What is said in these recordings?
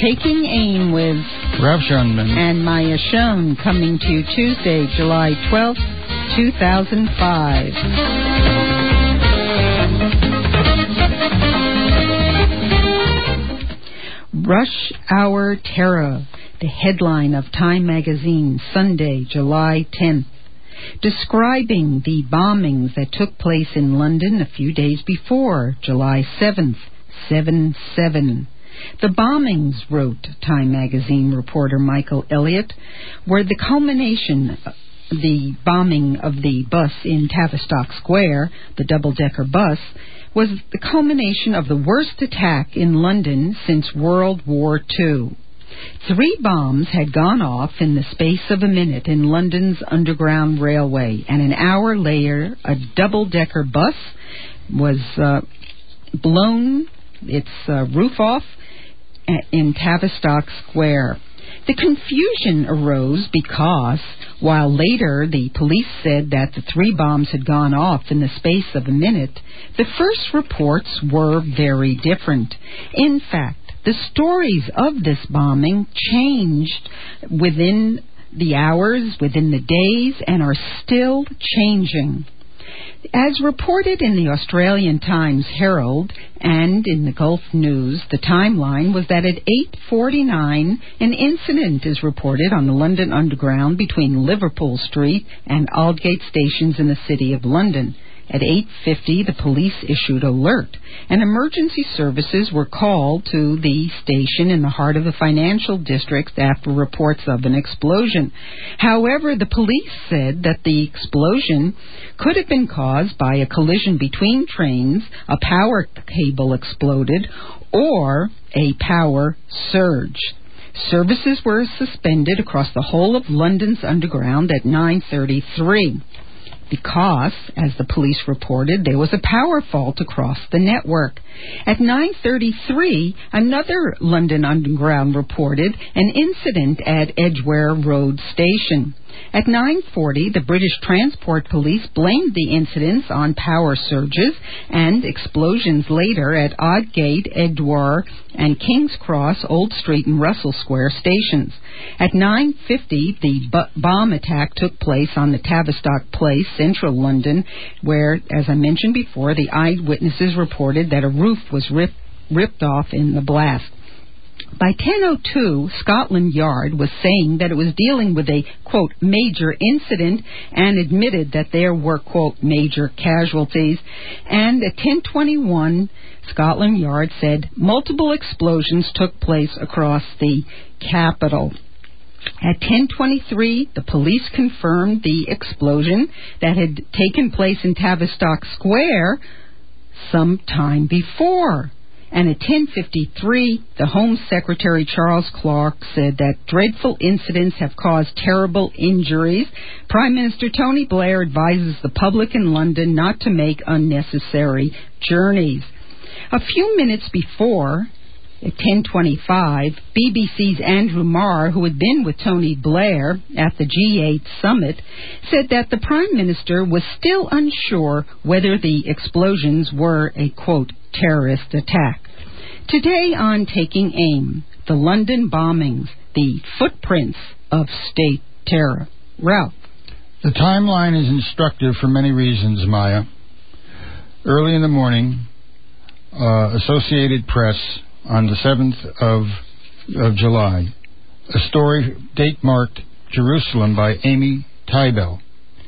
Taking Aim with Rav Shunman and Maya Schoen, coming to you Tuesday, July 12th, 2005. Rush Hour Terror, the headline of Time magazine, Sunday, July 10th, describing the bombings that took place in London a few days before, July 7th, 7/7. The bombings, wrote Time magazine reporter Michael Elliott, were the culmination. The bombing of the bus in Tavistock Square, the double-decker bus, was the culmination of the worst attack in London since World War II. 3 bombs had gone off in the space of a minute in London's Underground Railway, and an hour later, a double-decker bus was blown its roof off in Tavistock Square. The confusion arose because, while later the police said that the 3 bombs had gone off in the space of a minute, the first reports were very different. In fact, the stories of this bombing changed within the hours, within the days, and are still changing. As reported in the Australian Times Herald and in the Gulf News, the timeline was that at 8:49, an incident is reported on the London Underground between Liverpool Street and Aldgate stations in the City of London. At 8:50, the police issued alert, and emergency services were called to the station in the heart of the financial district after reports of an explosion. However, the police said that the explosion could have been caused by a collision between trains, a power cable exploded, or a power surge. Services were suspended across the whole of London's Underground at 9:33. Because, as the police reported, there was a power fault across the network. At 9:33, another London Underground reported an incident at Edgware Road Station. At 9:40, the British Transport Police blamed the incidents on power surges and explosions later at Aldgate, Edgware, and King's Cross, Old Street, and Russell Square stations. At 9:50, the bomb attack took place on the Tavistock Place, central London, where, as I mentioned before, the eyewitnesses reported that a roof was ripped off in the blast. By 10:02, Scotland Yard was saying that it was dealing with a, quote, major incident and admitted that there were, quote, major casualties. And at 10:21, Scotland Yard said multiple explosions took place across the capital. At 10:23, the police confirmed the explosion that had taken place in Tavistock Square some time before. And at 10:53, the Home Secretary Charles Clarke said that dreadful incidents have caused terrible injuries. Prime Minister Tony Blair advises the public in London not to make unnecessary journeys. A few minutes before, at 10:25, BBC's Andrew Marr, who had been with Tony Blair at the G8 summit, said that the Prime Minister was still unsure whether the explosions were a, quote, terrorist attack. Today on Taking Aim, the London bombings, the footprints of state terror. Ralph. The timeline is instructive for many reasons, Maya. Early in the morning, Associated Press, on the 7th of July, a story date-marked Jerusalem by Amy Tybell.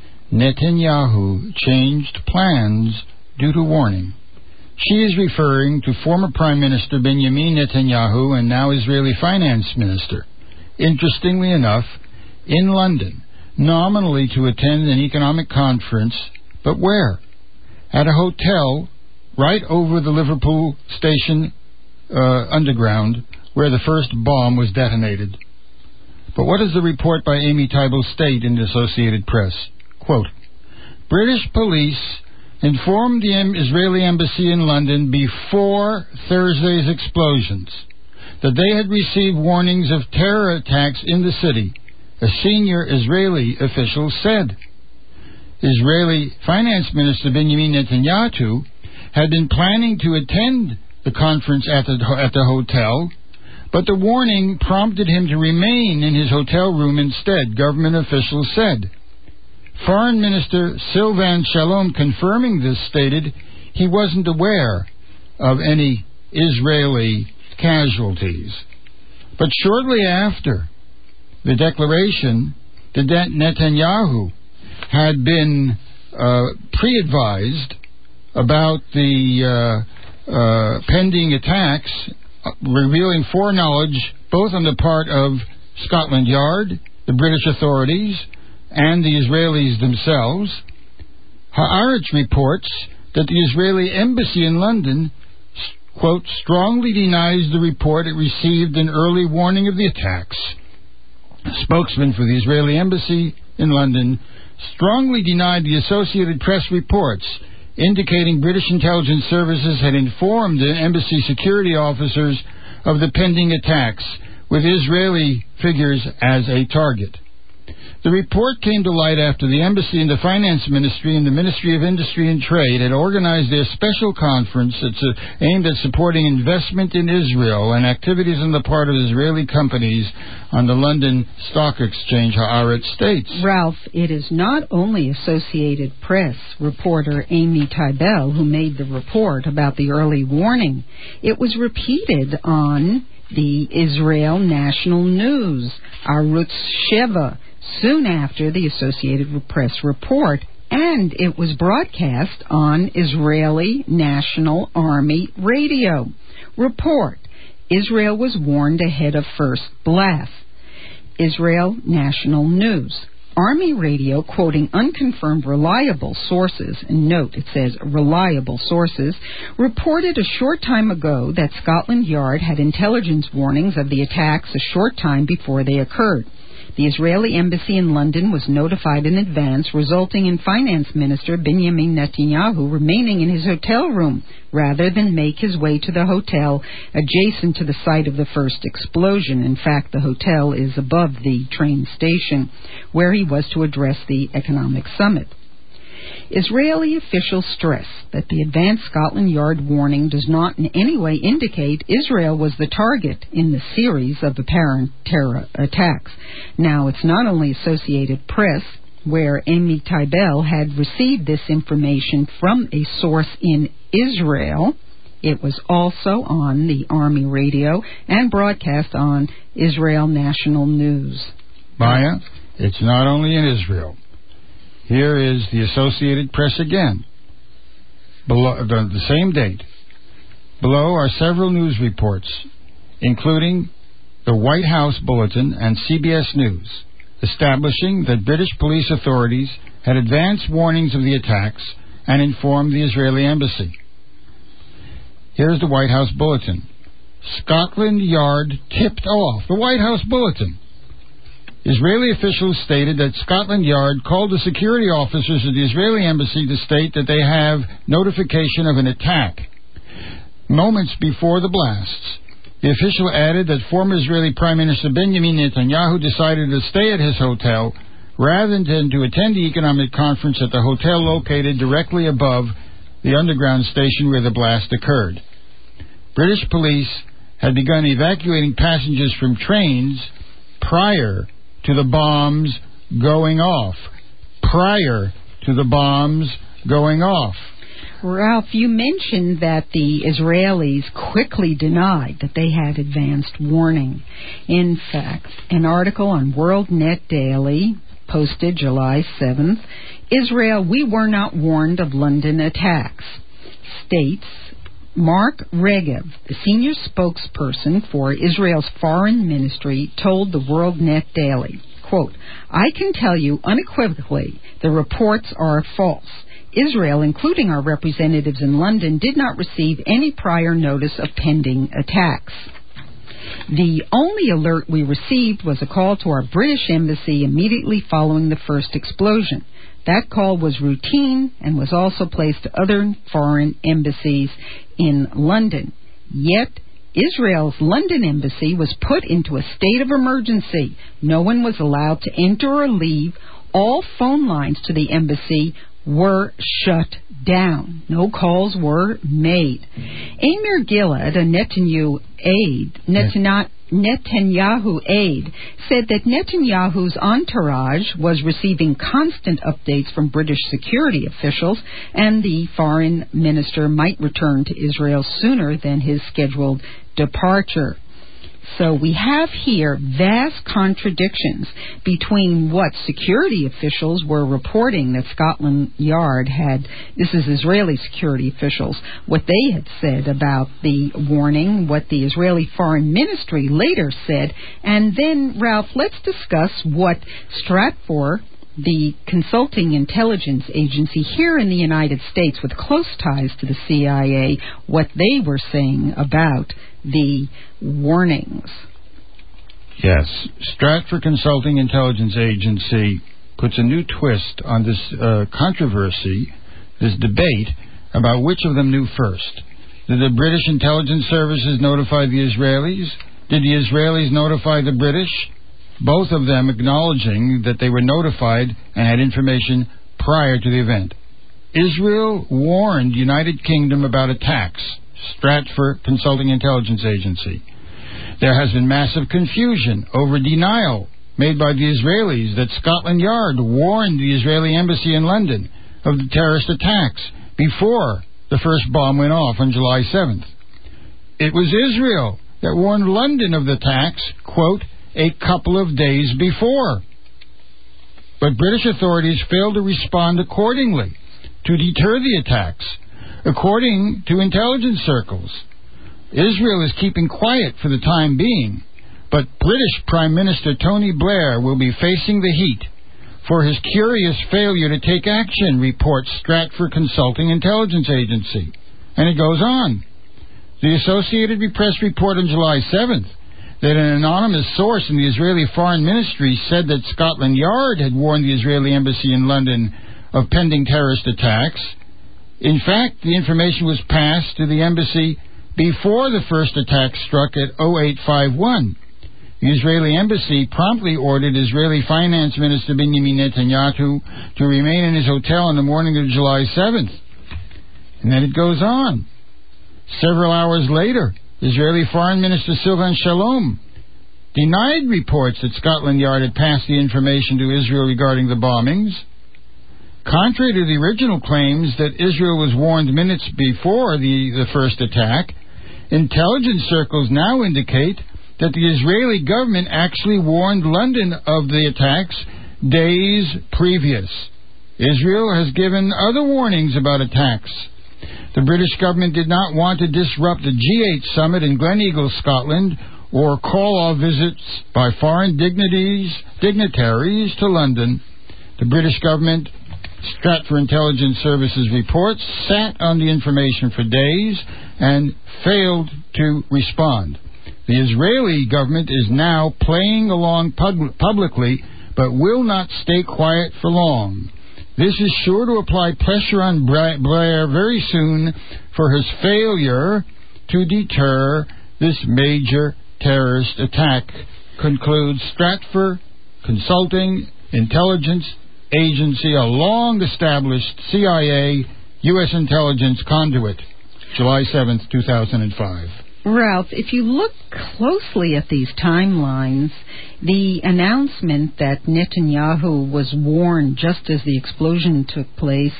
Netanyahu changed plans due to warning. She is referring to former Prime Minister Benjamin Netanyahu and now Israeli Finance Minister. Interestingly enough, in London, nominally to attend an economic conference, but where? At a hotel right over the Liverpool Station Underground, where the first bomb was detonated. But what does the report by Amy Tybell state in the Associated Press? Quote, British police informed the Israeli embassy in London before Thursday's explosions that they had received warnings of terror attacks in the city, a senior Israeli official said. Israeli Finance Minister Benjamin Netanyahu had been planning to attend the conference at the hotel, But the warning prompted him to remain in his hotel room instead, government officials said. Foreign Minister Silvan Shalom, confirming this, stated he wasn't aware of any Israeli casualties. But shortly after the declaration, Netanyahu had been pre-advised about the pending attacks, revealing foreknowledge both on the part of Scotland Yard, the British authorities, and the Israelis themselves. Haaretz reports that the Israeli embassy in London, quote, strongly denies the report it received an early warning of the attacks. A spokesman for the Israeli embassy in London strongly denied the Associated Press reports indicating British intelligence services had informed the embassy security officers of the pending attacks, with Israeli figures as a target. The report came to light after the embassy and the finance ministry and the Ministry of Industry and Trade had organized their special conference that's aimed at supporting investment in Israel and activities on the part of Israeli companies on the London Stock Exchange, Haaretz states. Ralph, it is not only Associated Press reporter Amy Tybell who made the report about the early warning. It was repeated on the Israel National News, Arutz Sheva, soon after the Associated Press report, and it was broadcast on Israeli National Army Radio. Report: Israel was warned ahead of first blast. Israel National News. Army Radio, quoting unconfirmed reliable sources, and note it says reliable sources, reported a short time ago that Scotland Yard had intelligence warnings of the attacks a short time before they occurred. The Israeli embassy in London was notified in advance, resulting in Finance Minister Benjamin Netanyahu remaining in his hotel room rather than make his way to the hotel adjacent to the site of the first explosion. In fact, the hotel is above the train station, where he was to address the economic summit. Israeli officials stress that the advanced Scotland Yard warning does not in any way indicate Israel was the target in the series of apparent terror attacks. Now, it's not only Associated Press, where Amy Tybell had received this information from a source in Israel. It was also on the Army Radio and broadcast on Israel National News. Maya, it's not only in Israel. Here is the Associated Press again, below the same date. Below are several news reports, including the White House Bulletin and CBS News, establishing that British police authorities had advanced warnings of the attacks and informed the Israeli embassy. Here's the White House Bulletin. Scotland Yard tipped off. The White House Bulletin. Israeli officials stated that Scotland Yard called the security officers of the Israeli embassy to state that they have notification of an attack. Moments before the blasts, the official added that former Israeli Prime Minister Benjamin Netanyahu decided to stay at his hotel rather than to attend the economic conference at the hotel located directly above the underground station where the blast occurred. British police had begun evacuating passengers from trains prior to the bombs going off. Ralph, you mentioned that the Israelis quickly denied that they had advanced warning. In fact, an article on WorldNet Daily, posted July 7th, Israel, we were not warned of London attacks, states Mark Regev, the senior spokesperson for Israel's foreign ministry, told the WorldNet Daily, quote, I can tell you unequivocally the reports are false. Israel, including our representatives in London, did not receive any prior notice of pending attacks. The only alert we received was a call to our British embassy immediately following the first explosion. That call was routine and was also placed to other foreign embassies in London. Yet, Israel's London embassy was put into a state of emergency. No one was allowed to enter or leave. All phone lines to the embassy were shut down. No calls were made. Amir Gilad, a Netanyahu aide, Netanyahu aide said that Netanyahu's entourage was receiving constant updates from British security officials, and the foreign minister might return to Israel sooner than his scheduled departure. So we have here vast contradictions between what security officials were reporting that Scotland Yard had, this is Israeli security officials, what they had said about the warning, what the Israeli Foreign Ministry later said, and then, Ralph, let's discuss what Stratfor, the consulting intelligence agency here in the United States with close ties to the CIA, what they were saying about the warnings. Yes, Stratfor Consulting Intelligence Agency puts a new twist on this controversy, this debate about which of them knew first. Did the British intelligence services notify the Israelis? Did the Israelis notify the British? Both of them acknowledging that they were notified and had information prior to the event. Israel warned United Kingdom about attacks. Stratfor Consulting Intelligence Agency. There has been massive confusion over denial made by the Israelis that Scotland Yard warned the Israeli embassy in London of the terrorist attacks before the first bomb went off on July 7th. It was Israel that warned London of the attacks, quote, a couple of days before. But British authorities failed to respond accordingly to deter the attacks. According to intelligence circles, Israel is keeping quiet for the time being, but British Prime Minister Tony Blair will be facing the heat for his curious failure to take action, reports Stratfor Consulting Intelligence Agency. And it goes on. The Associated Press report on July 7th that an anonymous source in the Israeli Foreign Ministry said that Scotland Yard had warned the Israeli embassy in London of pending terrorist attacks. In fact, the information was passed to the embassy before the first attack struck at 0851. The Israeli embassy promptly ordered Israeli Finance Minister Benjamin Netanyahu to remain in his hotel on the morning of July 7th. And then it goes on. Several hours later, Israeli Foreign Minister Silvan Shalom denied reports that Scotland Yard had passed the information to Israel regarding the bombings. Contrary to the original claims that Israel was warned minutes before the first attack, intelligence circles now indicate that the Israeli government actually warned London of the attacks days previous. Israel has given other warnings about attacks. The British government did not want to disrupt the G8 summit in Gleneagles, Scotland, or call off visits by foreign dignitaries to London. The British government, Stratfor Intelligence Services reports, sat on the information for days and failed to respond. The Israeli government is now playing along publicly, but will not stay quiet for long. This is sure to apply pressure on Blair very soon for his failure to deter this major terrorist attack, concludes Stratfor Consulting Intelligence Agency, a long-established CIA U.S. intelligence conduit, July 7th, 2005. Ralph, if you look closely at these timelines, the announcement that Netanyahu was warned just as the explosion took place,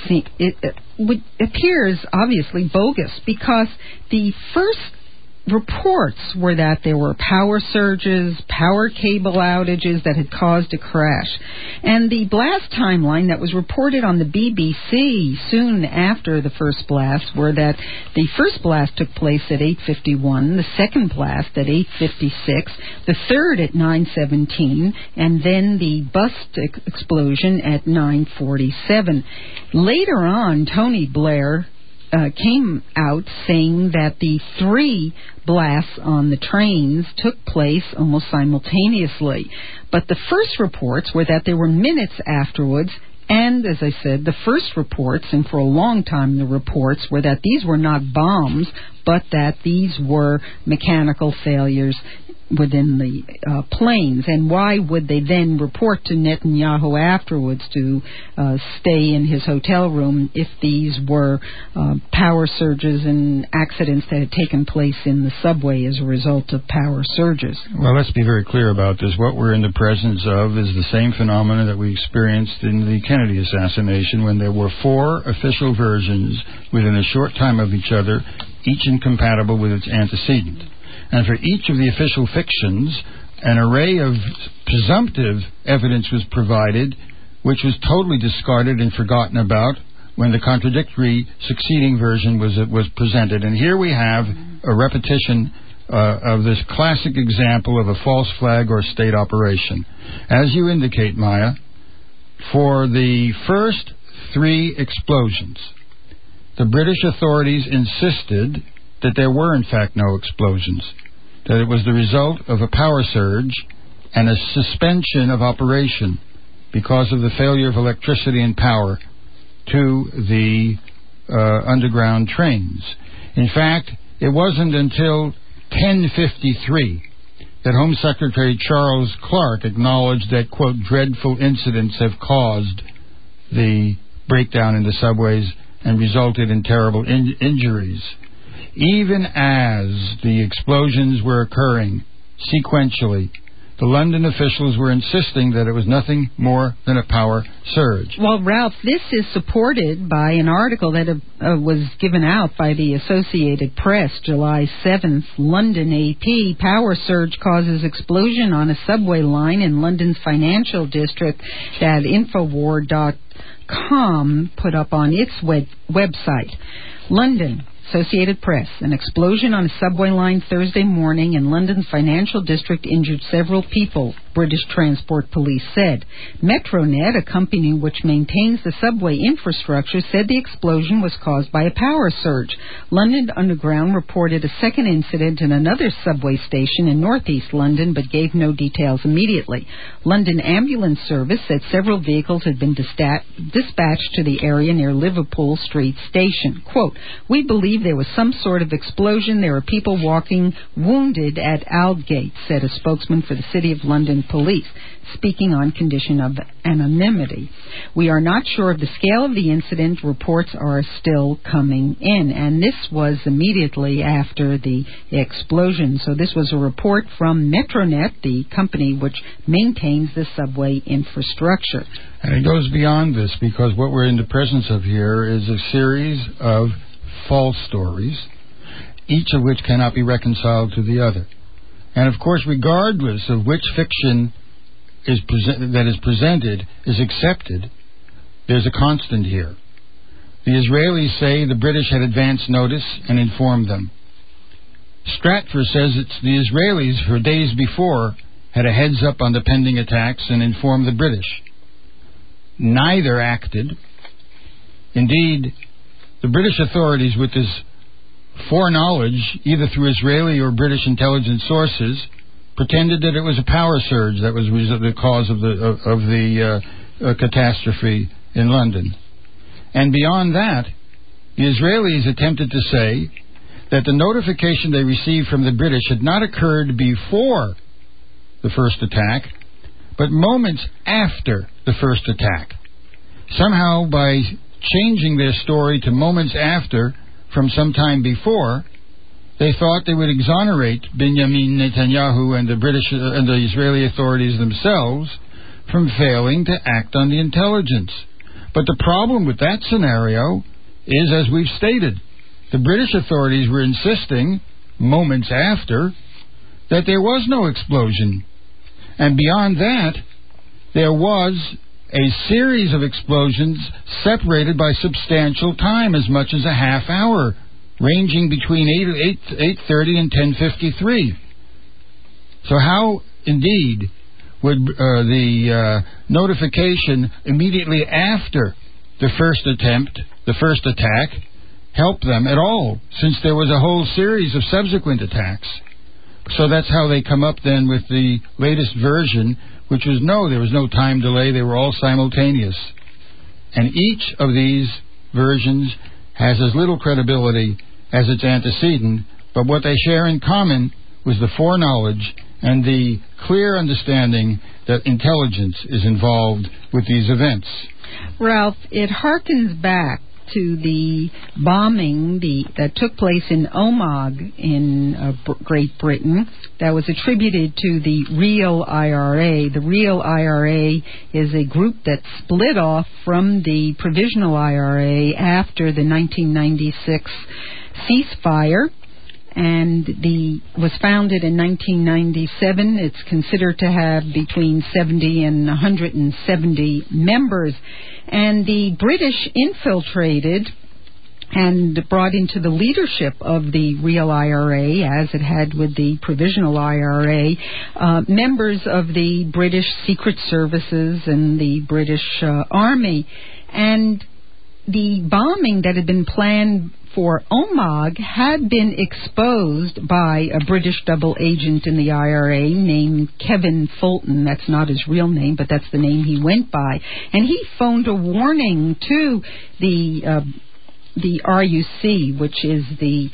appears obviously bogus, because the first reports were that there were power surges, power cable outages that had caused a crash. And the blast timeline that was reported on the BBC soon after the first blast were that the first blast took place at 8:51, the second blast at 8:56, the third at 9:17, and then the bust explosion at 9:47. Later on, Tony Blair came out saying that the three blasts on the trains took place almost simultaneously. But the first reports were that there were minutes afterwards, and as I said, the first reports, and for a long time the reports, were that these were not bombs, but that these were mechanical failures within the planes, and why would they then report to Netanyahu afterwards to stay in his hotel room if these were power surges and accidents that had taken place in the subway as a result of power surges? Well, let's be very clear about this. What we're in the presence of is the same phenomena that we experienced in the Kennedy assassination, when there were 4 official versions within a short time of each other, each incompatible with its antecedent. And for each of the official fictions, an array of presumptive evidence was provided, which was totally discarded and forgotten about when the contradictory succeeding version was presented. And here we have a repetition of this classic example of a false flag or state operation. As you indicate, Maya, for the first 3 explosions, the British authorities insisted that there were in fact no explosions, that it was the result of a power surge and a suspension of operation because of the failure of electricity and power to the underground trains. In fact, it wasn't until 10:53 that Home Secretary Charles Clarke acknowledged that, quote, dreadful incidents have caused the breakdown in the subways and resulted in terrible injuries. Even as the explosions were occurring sequentially, the London officials were insisting that it was nothing more than a power surge. Well, Ralph, this is supported by an article that was given out by the Associated Press, July 7th. London AP, power surge causes explosion on a subway line in London's financial district, that Infowar.com put up on its website. London, Associated Press. An explosion on a subway line Thursday morning in London's financial district injured several people, British Transport Police said. Metronet, a company which maintains the subway infrastructure, said the explosion was caused by a power surge. London Underground reported a second incident in another subway station in northeast London, but gave no details immediately. London Ambulance Service said several vehicles had been dispatched to the area near Liverpool Street Station. Quote, "We believe there was some sort of explosion. There are people walking wounded at Aldgate," said a spokesman for the City of London Police, speaking on condition of anonymity. "We are not sure of the scale of the incident. Reports are still coming in." And this was immediately after the explosion. So this was a report from Metronet, the company which maintains the subway infrastructure. And it goes beyond this, because what we're in the presence of here is a series of false stories, each of which cannot be reconciled to the other. And of course, regardless of which fiction that is presented is accepted, there's a constant here. The Israelis say the British had advance notice and informed them. Stratfor says it's the Israelis, for days before, had a heads up on the pending attacks and informed the British. Neither acted. Indeed, the British authorities, with this foreknowledge, either through Israeli or British intelligence sources, pretended that it was a power surge that was the cause of the catastrophe in London. And beyond that, the Israelis attempted to say that the notification they received from the British had not occurred before the first attack, but moments after the first attack. Somehow, by changing their story to moments after from some time before, they thought they would exonerate Benjamin Netanyahu and the British and the Israeli authorities themselves from failing to act on the intelligence. But the problem with that scenario is, as we've stated, the British authorities were insisting, moments after, that there was no explosion. And beyond that, there was a series of explosions separated by substantial time, as much as a half hour, ranging between 8:30 and 10:53. So how, indeed, would the notification immediately after the first attack, help them at all, since there was a whole series of subsequent attacks? So that's how they come up then with the latest version, which was there was no time delay. They were all simultaneous. And each of these versions has as little credibility as its antecedent, but what they share in common was the foreknowledge and the clear understanding that intelligence is involved with these events. Ralph, it harkens back to the bombing that took place in Omagh in Great Britain that was attributed to the Real IRA. The Real IRA is a group that split off from the Provisional IRA after the 1996 ceasefire, and was founded in 1997. It's considered to have between 70 and 170 members. And the British infiltrated and brought into the leadership of the Real IRA, as it had with the Provisional IRA, members of the British Secret Services and the British Army. And the bombing that had been planned for Omagh had been exposed by a British double agent in the IRA named Kevin Fulton. That's not his real name, but that's the name he went by. And he phoned a warning to the RUC, which is the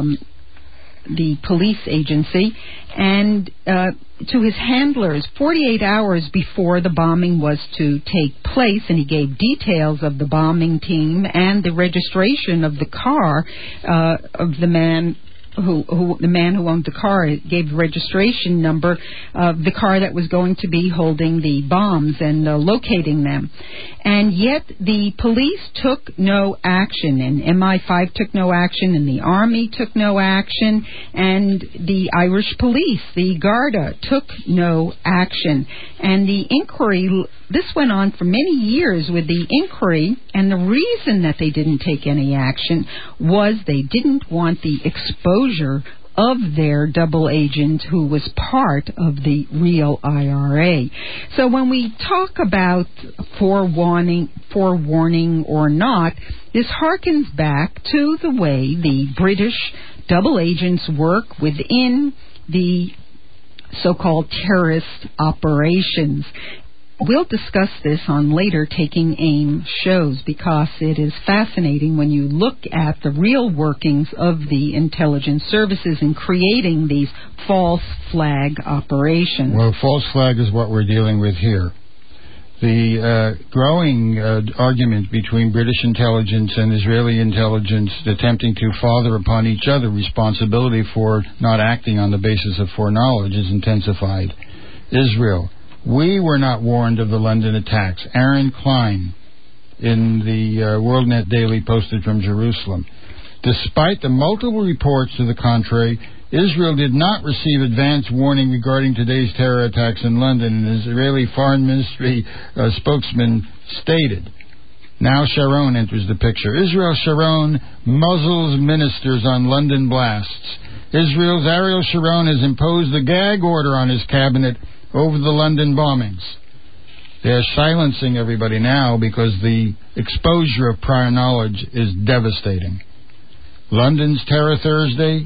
police agency, and to his handlers 48 hours before the bombing was to take place, and he gave details of the bombing team and the registration of the car of the man who owned the car. It gave the registration number of the car that was going to be holding the bombs and locating them. And yet the police took no action, and MI5 took no action, and the Army took no action, and the Irish police, the Garda, took no action. And the inquiry, this went on for many years with the inquiry, and the reason that they didn't take any action was they didn't want the exposure of their double agent who was part of the Real IRA. So when we talk about forewarning or not, this harkens back to the way the British double agents work within the so-called terrorist operations. We'll discuss this on later Taking Aim shows, because it is fascinating when you look at the real workings of the intelligence services in creating these false flag operations. Well, false flag is what we're dealing with here. The growing argument between British intelligence and Israeli intelligence attempting to father upon each other responsibility for not acting on the basis of foreknowledge is intensified. Israel: we were not warned of the London attacks. Aaron Klein in the WorldNet Daily posted from Jerusalem. Despite the multiple reports to the contrary, Israel did not receive advance warning regarding today's terror attacks in London, an Israeli Foreign Ministry spokesman stated. Now Sharon enters the picture. Israel Sharon muzzles ministers on London blasts. Israel's Ariel Sharon has imposed a gag order on his cabinet over the London bombings. They're silencing everybody now because the exposure of prior knowledge is devastating. London's Terror Thursday,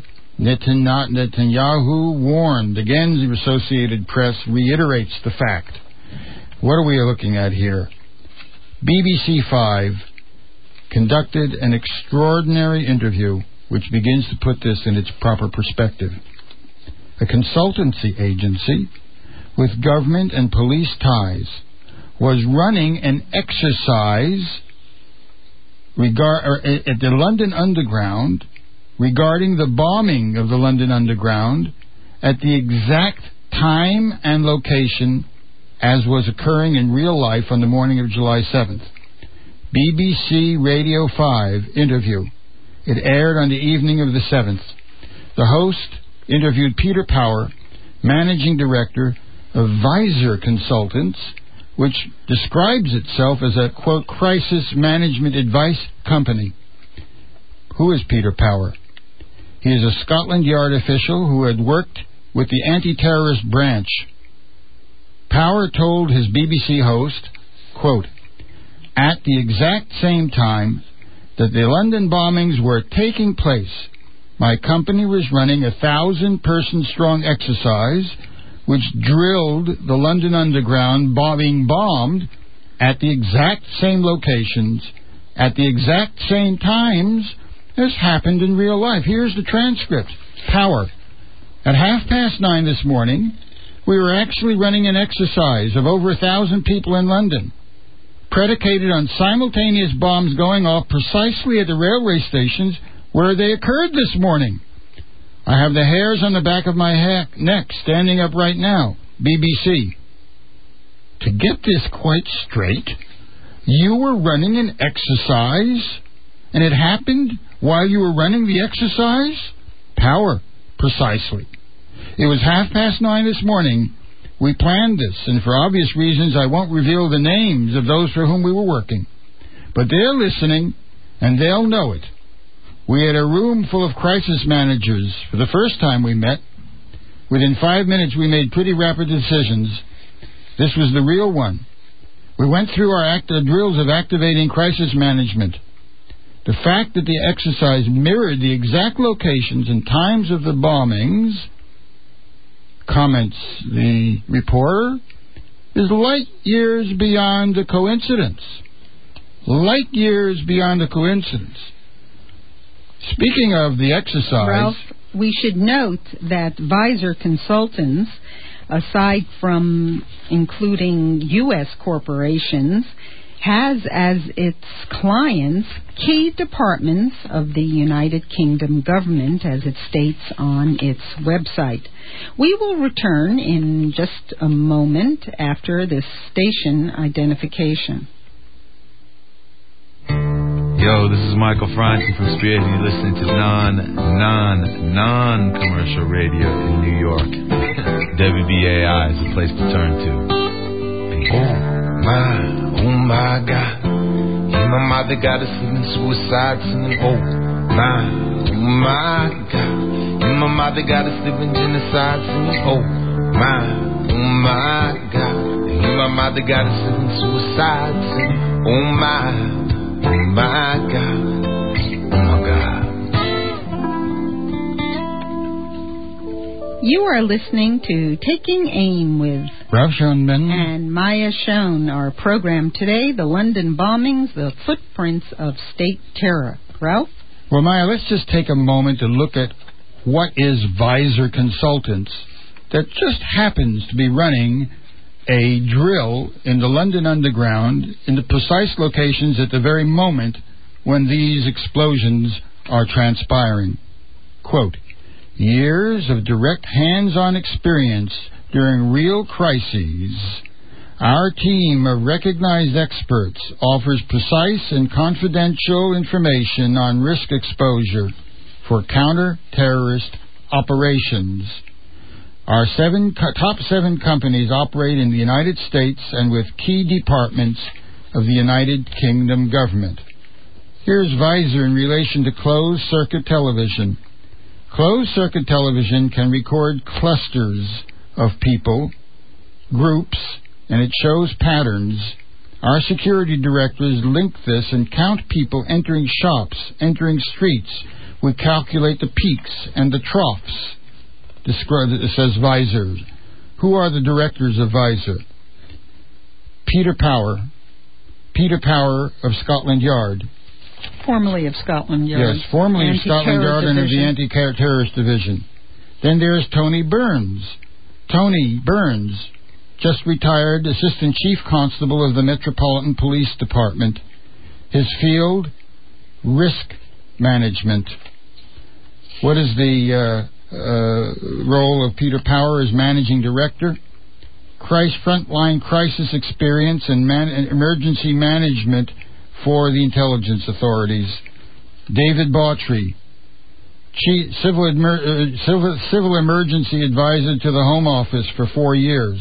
Netanyahu warned. Again, the Associated Press reiterates the fact. What are we looking at here? BBC 5 conducted an extraordinary interview which begins to put this in its proper perspective. A consultancy agency with government and police ties was running an exercise at the London Underground regarding the bombing of the London Underground at the exact time and location as was occurring in real life on the morning of July 7th. BBC Radio 5 interview. It aired on the evening of the 7th. The host interviewed Peter Power, managing director of Visor Consultants, which describes itself as a, quote, crisis management advice company. Who is Peter Power? He is a Scotland Yard official who had worked with the anti-terrorist branch. Power told his BBC host, quote, at the exact same time that the London bombings were taking place, my company was running a 1,000-person strong exercise which drilled the London Underground being bombed at the exact same locations, at the exact same times as happened in real life. Here's the transcript. Power. At 9:30 this morning, We were actually running an exercise of over 1,000 people in London, predicated on simultaneous bombs going off precisely at the railway stations where they occurred this morning. I have the hairs on the back of my neck standing up right now. BBC. To get this quite straight, you were running an exercise, and it happened while you were running the exercise? Power, precisely. It was 9:30 this morning. We planned this, and for obvious reasons I won't reveal the names of those for whom we were working. But they're listening, and they'll know it. We had a room full of crisis managers for the first time we met. Within 5 minutes we made pretty rapid decisions. This was the real one. We went through our drills of activating crisis management. The fact that the exercise mirrored the exact locations and times of the bombings, comments the reporter, is light years beyond a coincidence. Light years beyond a coincidence. Speaking of the exercise... Ralph, we should note that Visor Consultants, aside from including U.S. corporations, has as its clients key departments of the United Kingdom government, as it states on its website. We will return in just a moment after this station identification. Yo, this is Michael Franti from Spears, and you're listening to non-commercial radio in New York. WBAI is the place to turn to. Oh my God. Yeah, my mother got us living suicide singing. Oh my God. Yeah, my mother got us living genocide singing. Oh my God. Yeah, my mother got us living suicide singing. Oh my God. Oh my God. You are listening to Taking Aim with Ralph Schoenman and Maya Schoen. Our program today, the London bombings, the footprints of state terror. Ralph? Well, Maya, let's just take a moment to look at what is Visor Consultants that just happens to be running a drill in the London Underground in the precise locations at the very moment when these explosions are transpiring. Quote, years of direct hands-on experience during real crises, our team of recognized experts offers precise and confidential information on risk exposure for counter-terrorist operations. Our top 7 companies operate in the United States and with key departments of the United Kingdom government. Here's Visor in relation to closed-circuit television. Closed-circuit television can record clusters of people, groups, and it shows patterns. Our security directors link this and count people entering shops, entering streets. We calculate the peaks and the troughs. It says Visor. Who are the directors of Visor? Peter Power of Scotland Yard. Formerly of Scotland Yard. Yes, formerly of Scotland Yard and of the Anti-Terrorist Division. Then there's Tony Burns. Tony Burns, just retired Assistant Chief Constable of the Metropolitan Police Department. His field, risk management. What is the role of Peter Power as Managing Director? Frontline crisis experience and emergency management for the intelligence authorities. David Bawtry, Civil Emergency Advisor to the Home Office for 4 years.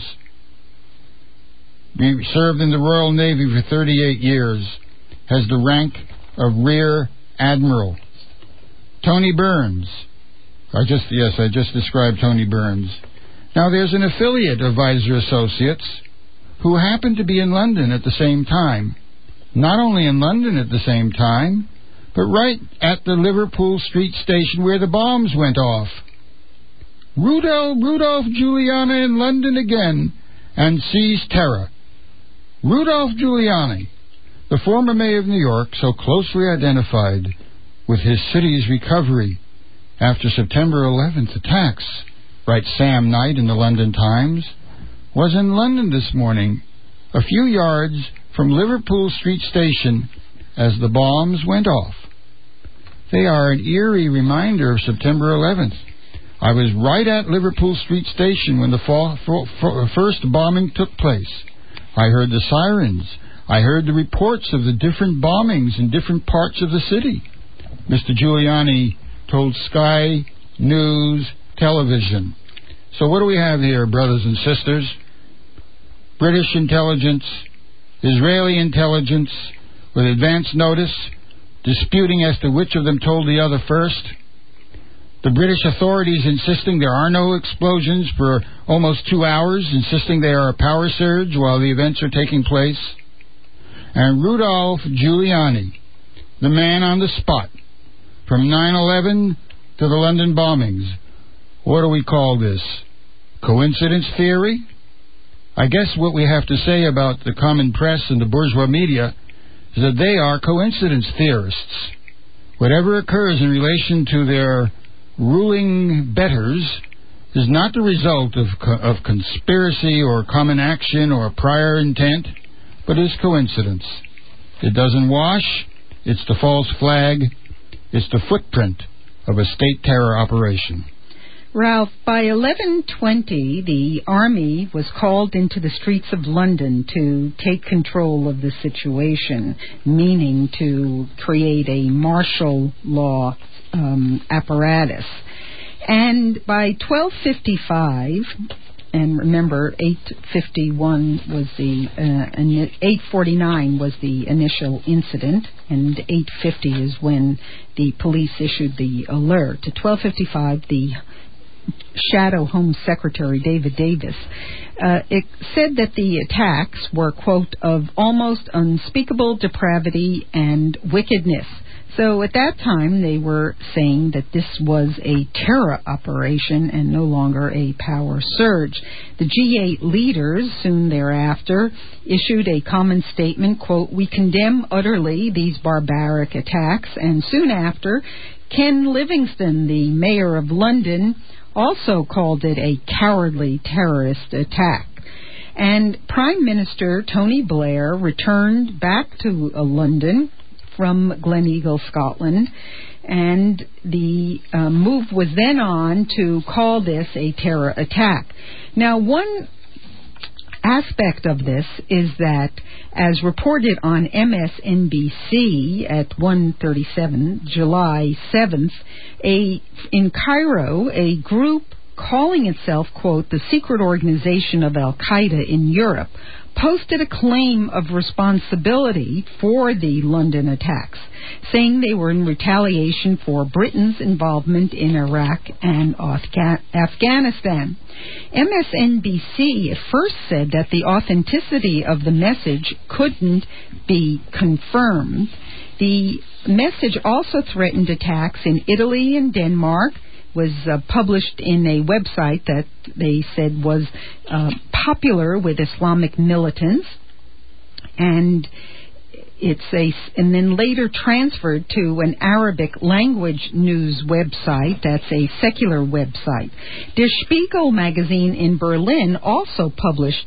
He served in the Royal Navy for 38 years. Has the rank of Rear Admiral. Tony Burns. I just described Tony Burns. Now there's an affiliate of Visor Associates who happened to be in London at the same time. Not only in London at the same time, but right at the Liverpool Street station where the bombs went off. Rudolph Giuliani in London again and sees terror. Rudolph Giuliani, the former mayor of New York, so closely identified with his city's recovery after September 11th attacks, writes Sam Knight in the London Times, was in London this morning, a few yards from Liverpool Street Station, as the bombs went off. They are an eerie reminder of September 11th. I was right at Liverpool Street Station when the first bombing took place. I heard the sirens. I heard the reports of the different bombings in different parts of the city. Mr. Giuliani told Sky News Television. So what do we have here, brothers and sisters? British intelligence, Israeli intelligence, with advance notice, disputing as to which of them told the other first. The British authorities insisting there are no explosions for almost 2 hours, insisting they are a power surge while the events are taking place. And Rudolph Giuliani, the man on the spot, from 9/11 to the London bombings. What do we call this? Coincidence theory? I guess what we have to say about the common press and the bourgeois media is that they are coincidence theorists. Whatever occurs in relation to their ruling betters is not the result of conspiracy or common action or prior intent, but is coincidence. It doesn't wash. It's the false flag. It's the footprint of a state terror operation. Ralph, by 11:20, the army was called into the streets of London to take control of the situation, meaning to create a martial law apparatus. And by 12:55, and remember, 8:49 was the initial incident, and 8:50 is when the police issued the alert. At 12:55, the Shadow Home Secretary David Davis it said that the attacks were, quote, of almost unspeakable depravity and wickedness. So at that time they were saying that this was a terror operation and no longer a power surge. The G8 leaders soon thereafter issued a common statement, quote, "We condemn utterly these barbaric attacks," and soon after Ken Livingstone, the mayor of London, also called it a cowardly terrorist attack. And Prime Minister Tony Blair returned back to London from Gleneagle, Scotland, and the move was then on to call this a terror attack. Now, one aspect of this is that, as reported on MSNBC at 1:37, July 7th, in Cairo, a group calling itself, quote, the secret organization of Al-Qaeda in Europe, posted a claim of responsibility for the London attacks, saying they were in retaliation for Britain's involvement in Iraq and Afghanistan. MSNBC at first said that the authenticity of the message couldn't be confirmed. The message also threatened attacks in Italy and Denmark, was published in a website that they said was popular with Islamic militants, and and then later transferred to an Arabic language news website that's a secular website. Der Spiegel magazine in Berlin also published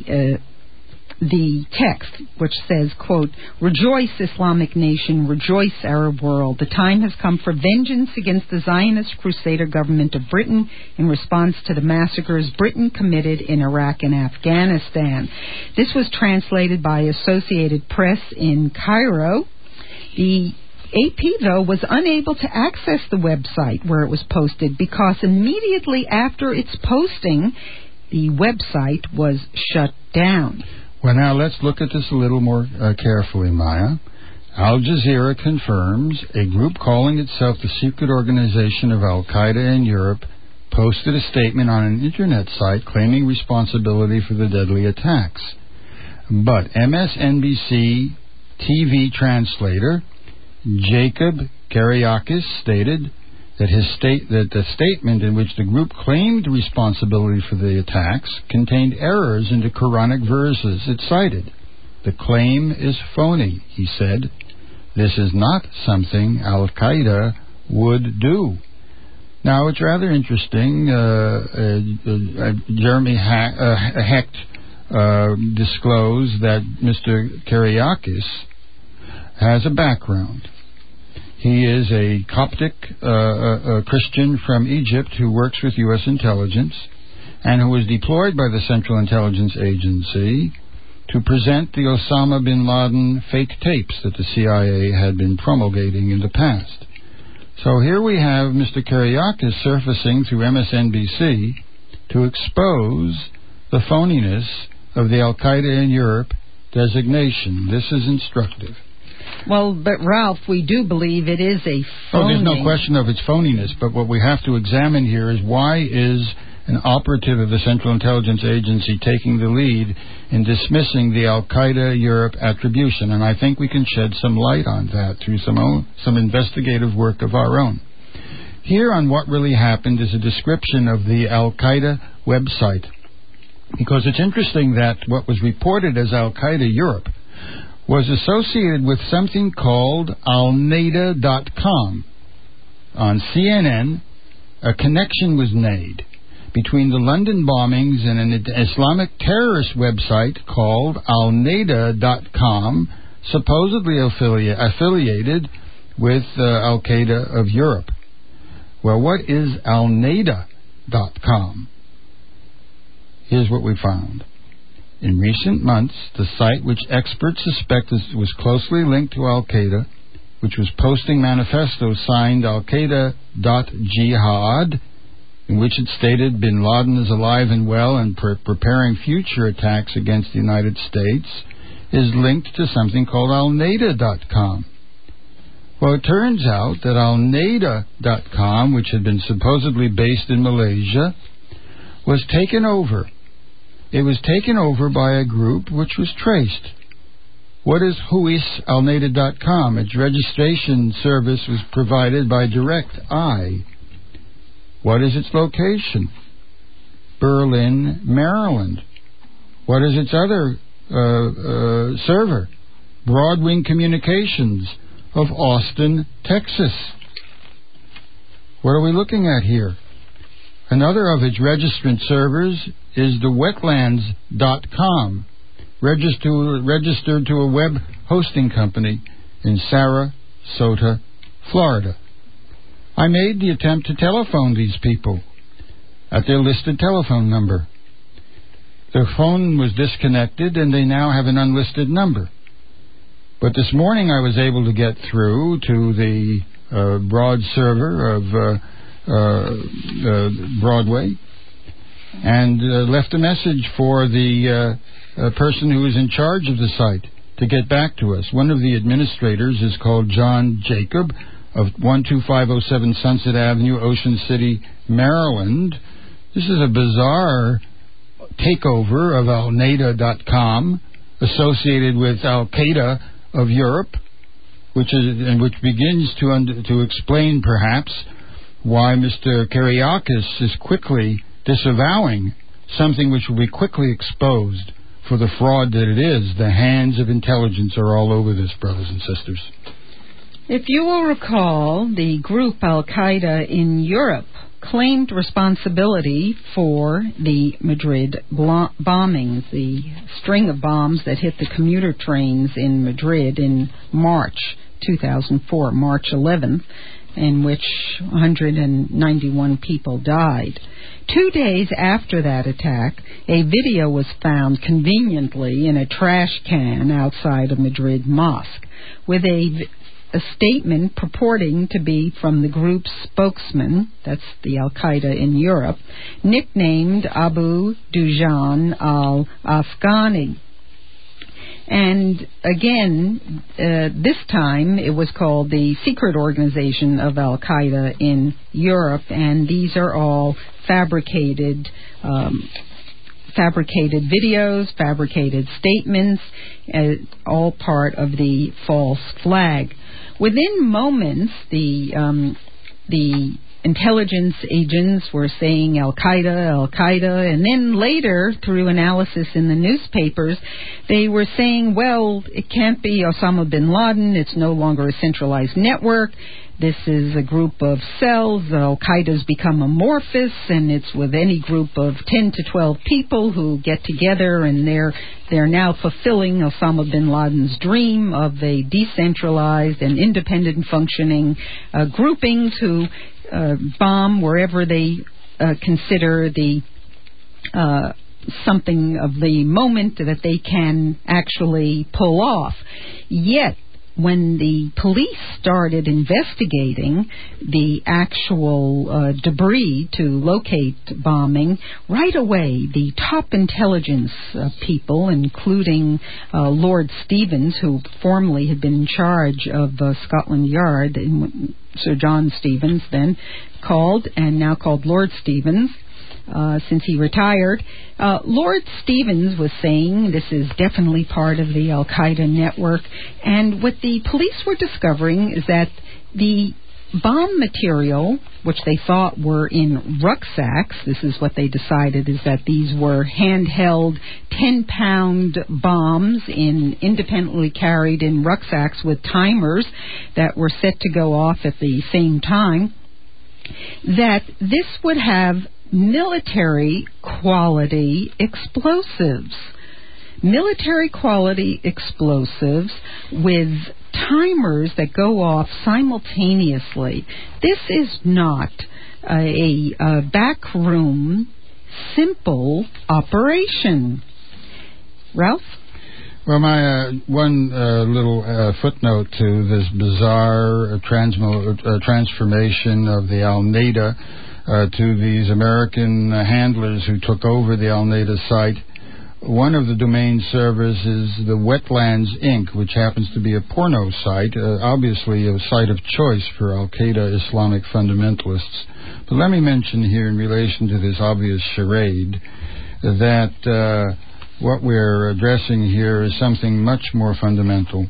the text, which says, quote, "Rejoice, Islamic nation, rejoice, Arab world. The time has come for vengeance against the Zionist crusader government of Britain in response to the massacres Britain committed in Iraq and Afghanistan." This was translated by Associated Press in Cairo. The AP, though, was unable to access the website where it was posted because immediately after its posting, the website was shut down. Well, now let's look at this a little more carefully, Maya. Al Jazeera confirms a group calling itself the secret organization of Al-Qaeda in Europe posted a statement on an internet site claiming responsibility for the deadly attacks. But MSNBC TV translator Jacob Kariakis stated that the statement in which the group claimed responsibility for the attacks contained errors in the Quranic verses it cited. The claim is phony, he said. This is not something Al-Qaeda would do. Now, it's rather interesting. Jeremy Hecht disclosed that Mr. Kiriakis has a background. He is a Coptic Christian from Egypt who works with U.S. intelligence and who was deployed by the Central Intelligence Agency to present the Osama bin Laden fake tapes that the CIA had been promulgating in the past. So here we have Mr. Kiriakis surfacing through MSNBC to expose the phoniness of the Al-Qaeda in Europe designation. This is instructive. Well, but Ralph, we do believe it is a phony. Oh, there's no question of its phoniness, but what we have to examine here is why is an operative of the Central Intelligence Agency taking the lead in dismissing the Al-Qaeda Europe attribution, and I think we can shed some light on that through some investigative work of our own. Here on What Really Happened is a description of the Al-Qaeda website, because it's interesting that what was reported as Al-Qaeda Europe was associated with something called Alneda.com. On CNN, a connection was made between the London bombings and an Islamic terrorist website called Alneda.com, supposedly affiliated with Al-Qaeda of Europe. Well, what is Alneda.com? Here's what we found. In recent months, the site, which experts suspect was closely linked to Al-Qaeda, which was posting manifestos signed Al-Qaeda.Jihad, in which it stated bin Laden is alive and well and preparing future attacks against the United States, is linked to something called Alneda.com. Well, it turns out that Alneda.com, which had been supposedly based in Malaysia, was taken over. It was taken over by a group which was traced. What is Alneda.com? Its registration service was provided by DirectEye. What is its location? Berlin, Maryland. What is its other server? Broadwing Communications of Austin, Texas. What are we looking at here? Another of its registrant servers is the Wetlands.com, registered to a web hosting company in Sarasota, Florida. I made the attempt to telephone these people at their listed telephone number. Their phone was disconnected and they now have an unlisted number. But this morning I was able to get through to the broad server of Broadway and left a message for the person who is in charge of the site to get back to us. One of the administrators is called John Jacob of 12507 Sunset Avenue, Ocean City, Maryland. This is a bizarre takeover of Alneda.com associated with Al-Qaeda of Europe, which begins to explain perhaps why Mr. Kiriakis is quickly disavowing something which will be quickly exposed for the fraud that it is. The hands of intelligence are all over this, brothers and sisters. If you will recall, the group Al-Qaeda in Europe claimed responsibility for the Madrid bombings, the string of bombs that hit the commuter trains in Madrid in March 2004, March 11th, in which 191 people died. 2 days after that attack, a video was found conveniently in a trash can outside a Madrid mosque with a statement purporting to be from the group's spokesman, that's the Al-Qaeda in Europe, nicknamed Abu Dujan al-Afghani. And again, this time it was called the Secret Organization of Al-Qaeda in Europe, and these are all fabricated videos, fabricated statements, all part of the false flag. Within moments, the intelligence agents were saying Al-Qaeda, and then later, through analysis in the newspapers, they were saying, well, it can't be Osama bin Laden, it's no longer a centralized network. This is a group of cells. Al-Qaeda's become amorphous, and it's with any group of 10 to 12 people who get together, and they're now fulfilling Osama bin Laden's dream of a decentralized and independent functioning groupings who bomb wherever they consider the something of the moment that they can actually pull off. Yet, when the police started investigating the actual debris to locate bombing, right away the top intelligence people, including Lord Stevens, who formerly had been in charge of Scotland Yard, Sir John Stevens, then called, and now called Lord Stevens, since he retired. Lord Stevens was saying this is definitely part of the Al-Qaeda network, and what the police were discovering is that the bomb material, which they thought were in rucksacks, this is what they decided, is that these were handheld 10-pound bombs independently carried in rucksacks with timers that were set to go off at the same time, that this would have military quality explosives. Military quality explosives with timers that go off simultaneously. This is not a backroom, simple operation. Ralph? Well, my one little footnote to this bizarre transformation of the Al-Neda to these American handlers who took over the Al-Neda site. One of the domain servers is the Wetlands Inc., which happens to be a porno site, obviously a site of choice for Al-Qaeda Islamic fundamentalists. But let me mention here in relation to this obvious charade that what we're addressing here is something much more fundamental.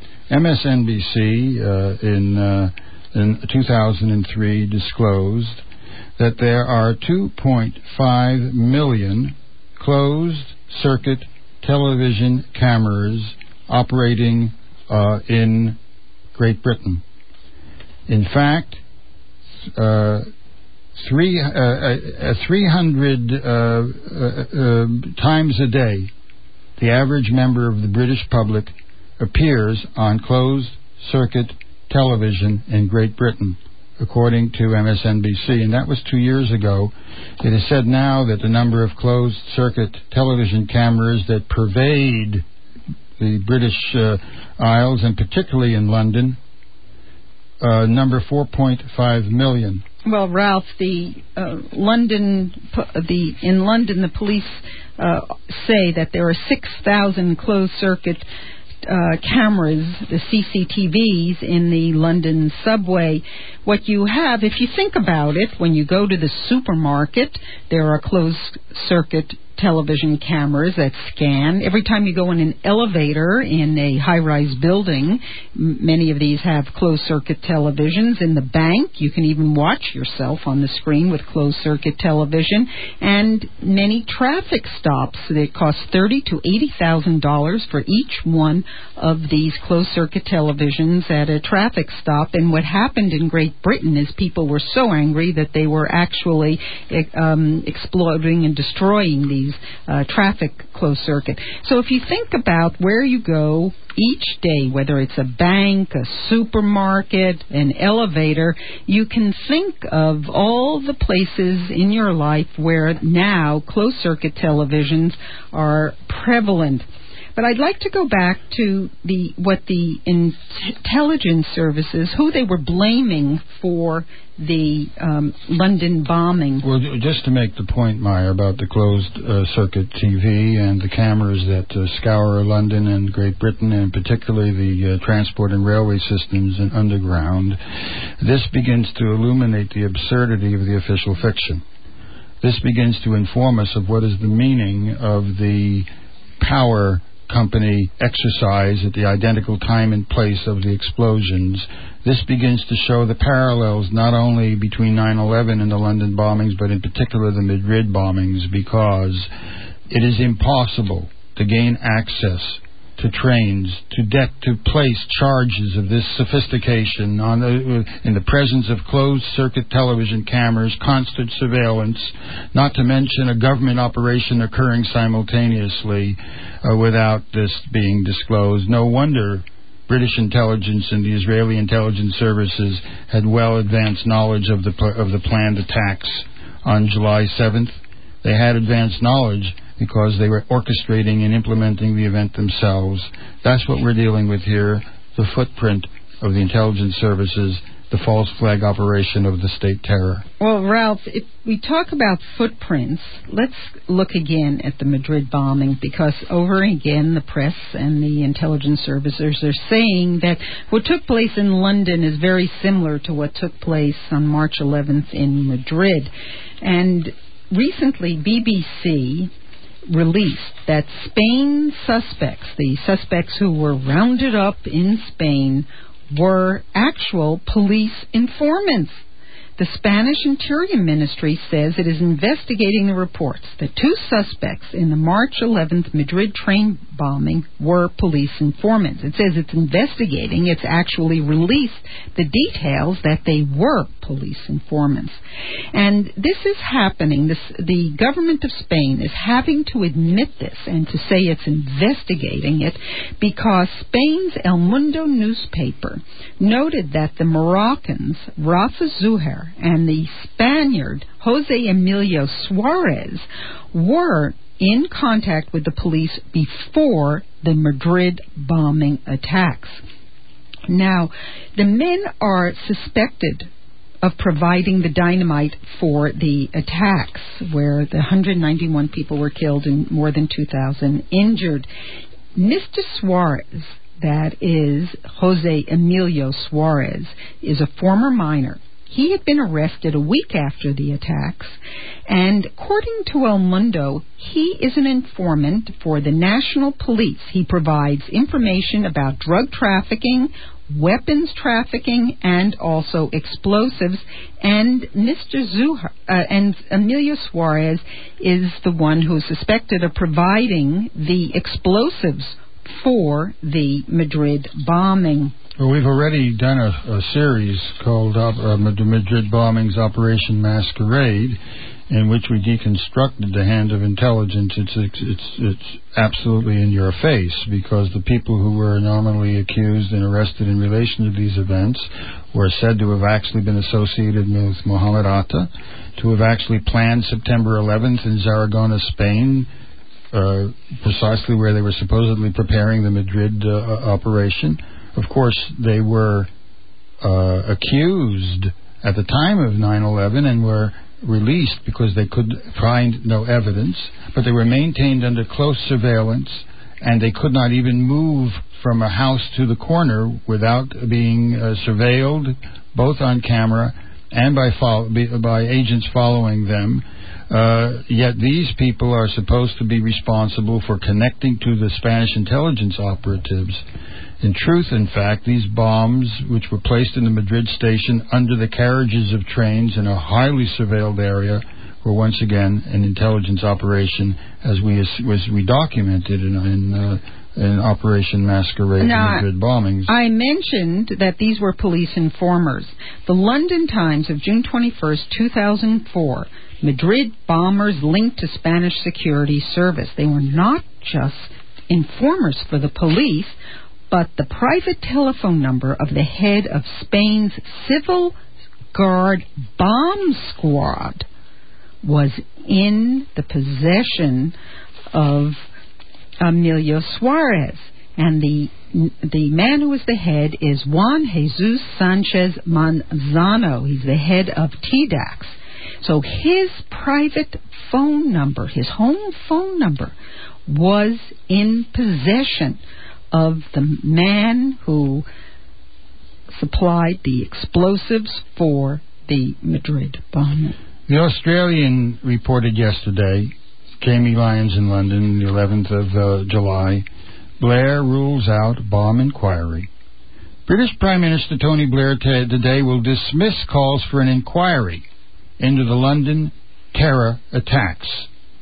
MSNBC in 2003 disclosed that there are 2.5 million closed-circuit television cameras operating in Great Britain. In fact, 300 times a day, the average member of the British public appears on closed-circuit television in Great Britain, according to MSNBC, and that was 2 years ago. It is said now that the number of closed-circuit television cameras that pervade the British Isles, and particularly in London, number 4.5 million. Well, Ralph, in London, the police say that there are 6,000 closed-circuit cameras, the CCTVs, in the London subway. What you have, if you think about it, when you go to the supermarket, there are closed-circuit television cameras that scan. Every time you go in an elevator in a high-rise building, many of these have closed-circuit televisions. In the bank, you can even watch yourself on the screen with closed-circuit television. And many traffic stops that cost $30,000 to $80,000 for each one of these closed-circuit televisions at a traffic stop. And what happened in Great Britain is people were so angry that they were actually exploding and destroying these traffic closed circuit. So if you think about where you go each day, whether it's a bank, a supermarket, an elevator, you can think of all the places in your life where now closed circuit televisions are prevalent. But I'd like to go back to what the intelligence services, who they were blaming for the London bombing. Well, just to make the point, Maya, about the closed-circuit TV and the cameras that scour London and Great Britain, and particularly the transport and railway systems and underground, this begins to illuminate the absurdity of the official fiction. This begins to inform us of what is the meaning of the power company exercise at the identical time and place of the explosions. This begins to show the parallels not only between 9/11 and the London bombings, but in particular the Madrid bombings, because it is impossible to gain access to trains to place charges of this sophistication in the presence of closed-circuit television cameras, constant surveillance, not to mention a government operation occurring simultaneously without this being disclosed. No wonder British intelligence and the Israeli intelligence services had well advanced knowledge of the planned attacks on July 7th. They had advanced knowledge because they were orchestrating and implementing the event themselves. That's what we're dealing with here, the footprint of the intelligence services, the false flag operation of the state terror. Well, Ralph, if we talk about footprints, let's look again at the Madrid bombing, because over again the press and the intelligence services are saying that what took place in London is very similar to what took place on March 11th in Madrid. And recently, BBC released that Spain suspects, the suspects who were rounded up in Spain, were actual police informants. The Spanish Interior Ministry says it is investigating the reports that two suspects in the March 11th Madrid train bombing were police informants. It says it's investigating. It's actually released the details that they were police informants. And this is happening. The government of Spain is having to admit this and to say it's investigating it because Spain's El Mundo newspaper noted that the Moroccans, Rafa Zuher, and the Spaniard, Jose Emilio Suarez, were in contact with the police before the Madrid bombing attacks. Now, the men are suspected of providing the dynamite for the attacks, where the 191 people were killed and more than 2,000 injured. Mr. Suarez, that is Jose Emilio Suarez, is a former miner. He had been arrested a week after the attacks, and according to El Mundo, he is an informant for the national police. He provides information about drug trafficking, weapons trafficking, and also explosives. And Mr. Zuher and Emilio Suarez is the one who is suspected of providing the explosives for the Madrid bombing. Well, we've already done a series called the Madrid Bombings Operation Masquerade, in which we deconstructed the hand of intelligence. It's absolutely in your face, because the people who were nominally accused and arrested in relation to these events were said to have actually been associated with Mohammed Atta, to have actually planned September 11th in Zaragoza, Spain, precisely where they were supposedly preparing the Madrid operation. Of course, they were accused at the time of 9/11 and were released because they could find no evidence, but they were maintained under close surveillance, and they could not even move from a house to the corner without being surveilled, both on camera and by agents following them. Yet these people are supposed to be responsible for connecting to the Spanish intelligence operatives. In truth, in fact, these bombs, which were placed in the Madrid station under the carriages of trains in a highly surveilled area, were once again an intelligence operation, as we documented in Operation Masquerade, Madrid bombings. I mentioned that these were police informers. The London Times of June 21st, 2004, Madrid bombers linked to Spanish security service. They were not just informers for the police, but the private telephone number of the head of Spain's Civil Guard bomb squad was in the possession of Emilio Suarez. And the man who was the head is Juan Jesus Sanchez Manzano. He's the head of TDAX. So his private phone number, his home phone number, was in possession of the man who supplied the explosives for the Madrid bombing. The Australian reported yesterday, Jamie Lyons in London, the 11th of July, Blair rules out bomb inquiry. British Prime Minister Tony Blair today will dismiss calls for an inquiry into the London terror attacks.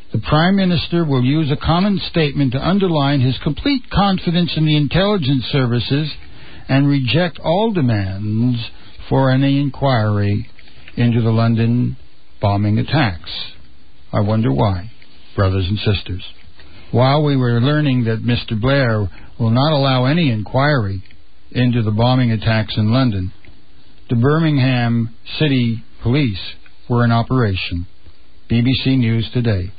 The Prime Minister will use a common statement to underline his complete confidence in the intelligence services and reject all demands for any inquiry into the London bombing attacks. I wonder why, brothers and sisters. While we were learning that Mr. Blair will not allow any inquiry into the bombing attacks in London, the Birmingham City Police were in operation. BBC News Today.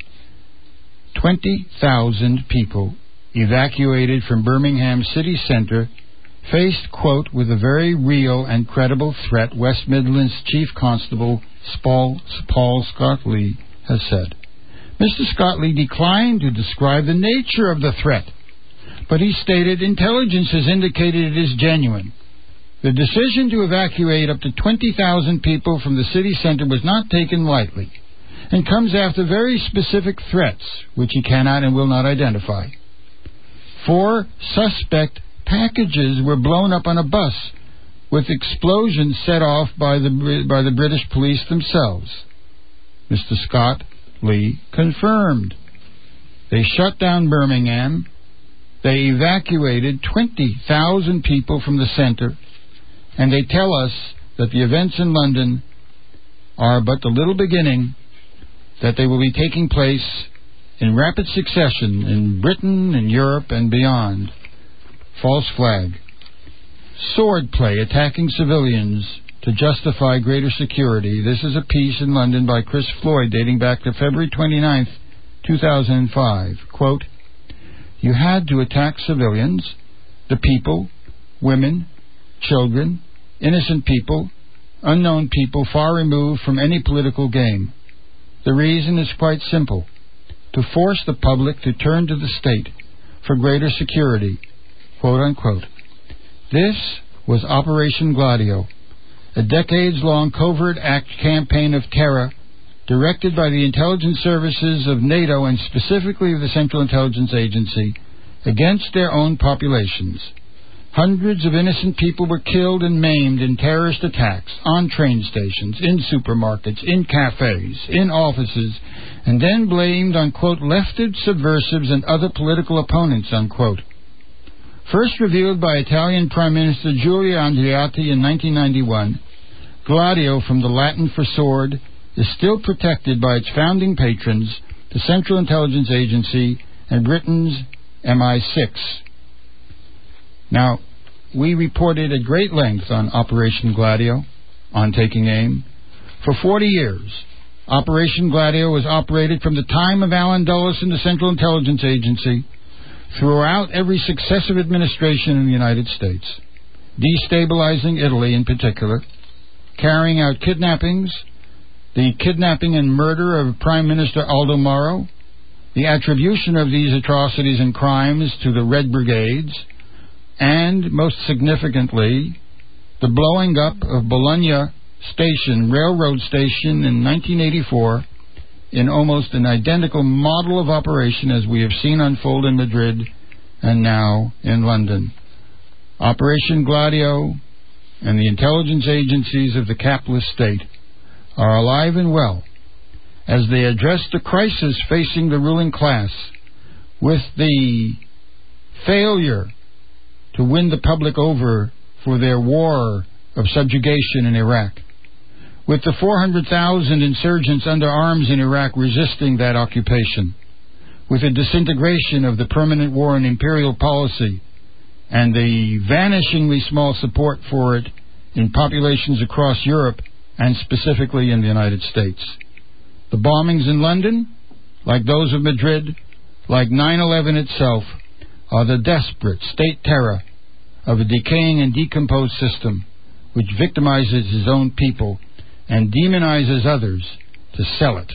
20,000 people evacuated from Birmingham city centre faced, quote, with a very real and credible threat, West Midlands Chief Constable Paul Scott-Lee has said. Mr. Scott-Lee declined to describe the nature of the threat, but he stated intelligence has indicated it is genuine. The decision to evacuate up to 20,000 people from the city centre was not taken lightly and comes after very specific threats, which he cannot and will not identify. 4 suspect packages were blown up on a bus with explosions set off by the British police themselves. Mr. Scott-Lee confirmed. They shut down Birmingham. They evacuated 20,000 people from the centre, and they tell us that the events in London are but the little beginning, that they will be taking place in rapid succession in Britain and Europe and beyond. False flag. Swordplay attacking civilians to justify greater security. This is a piece in London by Chris Floyd dating back to February 29th, 2005. Quote, you had to attack civilians, the people, women, children, innocent people, unknown people far removed from any political game. The reason is quite simple: to force the public to turn to the state for greater security, quote unquote. This was Operation Gladio, a decades-long covert act campaign of terror directed by the intelligence services of NATO and specifically of the Central Intelligence Agency against their own populations. Hundreds of innocent people were killed and maimed in terrorist attacks on train stations, in supermarkets, in cafes, in offices, and then blamed on, quote, leftist subversives and other political opponents, unquote. First revealed by Italian Prime Minister Giulio Andreotti in 1991, Gladio, from the Latin for sword, is still protected by its founding patrons, the Central Intelligence Agency and Britain's MI6. Now, we reported at great length on Operation Gladio, on Taking Aim. For 40 years, Operation Gladio was operated from the time of Alan Dulles in the Central Intelligence Agency throughout every successive administration in the United States, destabilizing Italy in particular, carrying out kidnappings, the kidnapping and murder of Prime Minister Aldo Moro, the attribution of these atrocities and crimes to the Red Brigades, and, most significantly, the blowing up of Bologna Station, railroad station, in 1984 in almost an identical model of operation as we have seen unfold in Madrid and now in London. Operation Gladio and the intelligence agencies of the capitalist state are alive and well as they address the crisis facing the ruling class with the failure to win the public over for their war of subjugation in Iraq, with the 400,000 insurgents under arms in Iraq resisting that occupation, with the disintegration of the permanent war and imperial policy, and the vanishingly small support for it in populations across Europe and specifically in the United States. The bombings in London, like those of Madrid, like 9/11 itself, are the desperate state terror of a decaying and decomposed system which victimizes his own people and demonizes others to sell it.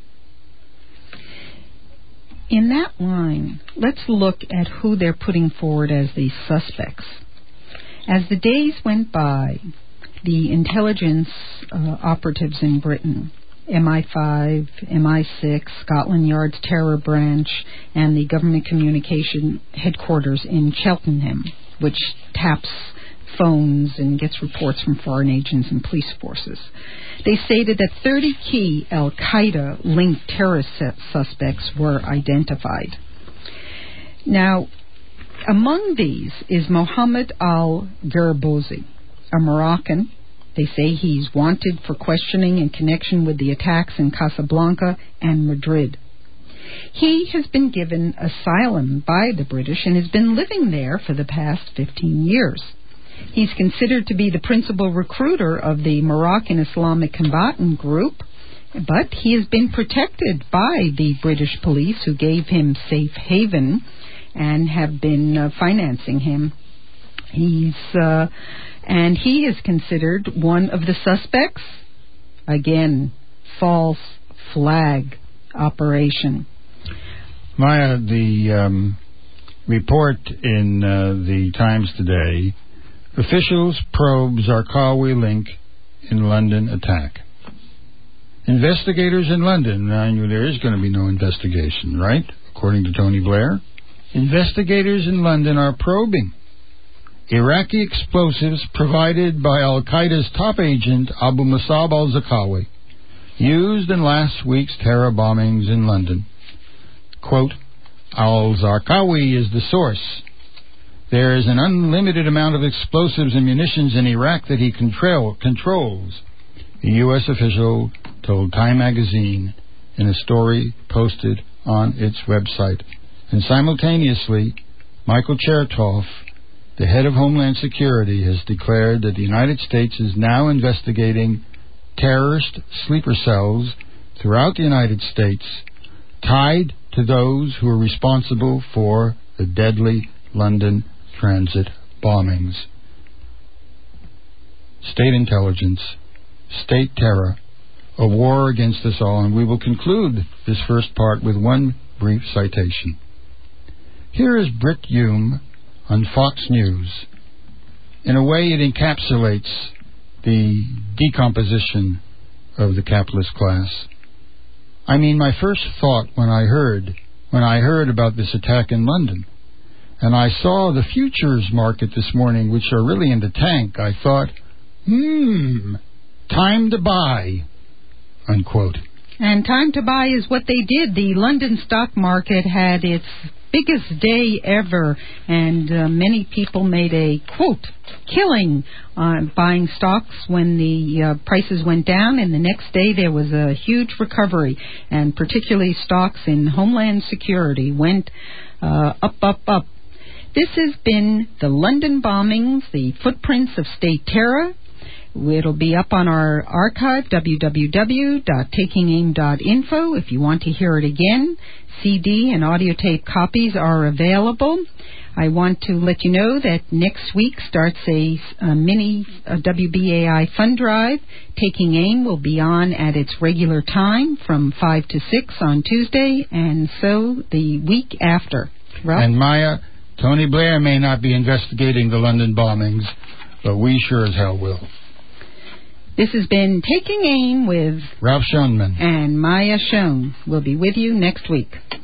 In that line, let's look at who they're putting forward as the suspects. As the days went by, the intelligence operatives in Britain, MI5, MI6, Scotland Yard's Terror Branch, and the Government Communication Headquarters in Cheltenham, which taps phones and gets reports from foreign agents and police forces. They stated that 30 key al-Qaeda-linked terrorist suspects were identified. Now, among these is Mohammed al-Garbozi, a Moroccan. They say he's wanted for questioning in connection with the attacks in Casablanca and Madrid. He has been given asylum by the British and has been living there for the past 15 years. He's considered to be the principal recruiter of the Moroccan Islamic Combatant Group, but he has been protected by the British police, who gave him safe haven and have been financing him. And he is considered one of the suspects. Again, false flag operation. Maya, the report in the Times today, officials probe Zarqawi link in London attack. Investigators in London, I knew there is going to be no investigation, right? According to Tony Blair. Investigators in London are probing Iraqi explosives provided by al-Qaeda's top agent Abu Musab al-Zarqawi, used in last week's terror bombings in London. Quote, al-Zarqawi is the source. There is an unlimited amount of explosives and munitions in Iraq that he controls, a U.S. official told Time magazine in a story posted on its website. And simultaneously, Michael Chertoff, the head of Homeland Security, has declared that the United States is now investigating terrorist sleeper cells throughout the United States tied to those who are responsible for the deadly London transit bombings. State intelligence, state terror, a war against us all, and we will conclude this first part with one brief citation. Here is Brit Hume on Fox News. In a way, it encapsulates the decomposition of the capitalist class. I mean, my first thought when I heard about this attack in London, and I saw the futures market this morning, which are really in the tank, I thought, time to buy, unquote. And time to buy is what they did. The London stock market had its biggest day ever, and many people made a, quote, killing on buying stocks when the prices went down, and the next day there was a huge recovery, and particularly stocks in Homeland Security went up, up, up. This has been the London bombings, the footprints of state terror. It'll be up on our archive, www.takingaim.info. If you want to hear it again, CD and audio tape copies are available. I want to let you know that next week starts a mini WBAI fund drive. Taking Aim will be on at its regular time from 5 to 6 on Tuesday, and so the week after. Ralph? And Maya, Tony Blair may not be investigating the London bombings, but we sure as hell will. This has been Taking Aim with Ralph Schoenman and Maya Schoen. We'll be with you next week.